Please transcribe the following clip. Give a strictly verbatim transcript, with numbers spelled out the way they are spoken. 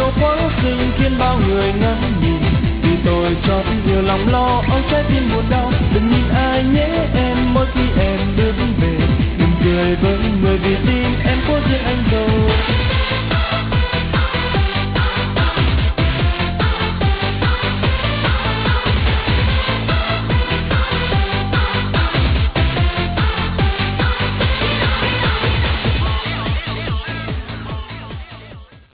màu quá rừng khiến bao người ngắm nhìn. Vì tôi chót nhiều lòng lo âu trái tim buồn đau, đừng nhìn ai nhé em mỗi khi em bước về. Đừng cười với người vì tim em có riêng anh đâu.